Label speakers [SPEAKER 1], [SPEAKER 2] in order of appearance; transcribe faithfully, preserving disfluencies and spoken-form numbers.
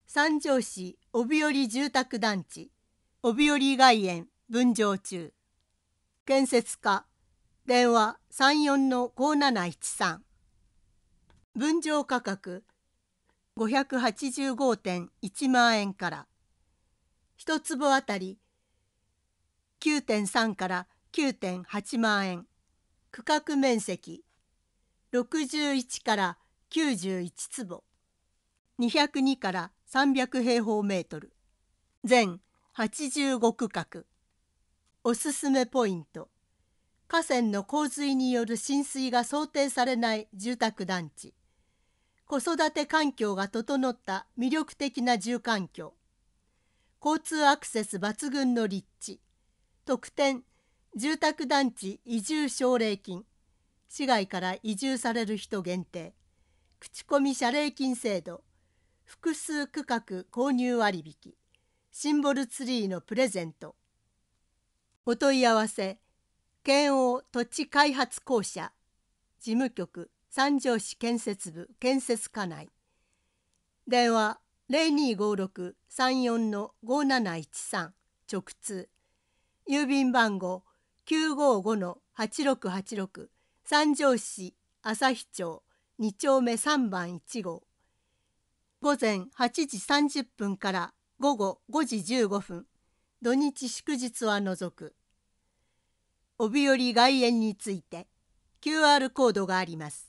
[SPEAKER 1] 三条市帯寄住宅団地帯寄外苑分譲中。建設課電話 さんじゅうよんのごなないちさん。分譲価格 ごひゃくはちじゅうごてんいちまん円から一坪あたり きゅうてんさん から きゅうてんはちまん円。区画面積ろくじゅういちからきゅうじゅういち坪、にひゃくにからさんびゃく平方メートル、全はちじゅうご区画。おすすめポイント。河川の洪水による浸水が想定されない住宅団地。子育て環境が整った魅力的な住環境。交通アクセス抜群の立地。特典、住宅団地移住奨励金。市外から移住される人限定。口コミ謝礼金制度。複数区画購入割引。シンボルツリーのプレゼント。お問い合わせ、県央土地開発公社事務局三条市建設部建設課内。電話 ゼロにーごーろく さんよんのごなないちさん 直通。郵便番号 きゅうごーごのはちろくはちろく 三条市旭町に丁目さんばんいち号。午前はちじさんじゅっぷんから午後ごじじゅうごふん。土日祝日は除く。帯寄外苑について キューアール コードがあります。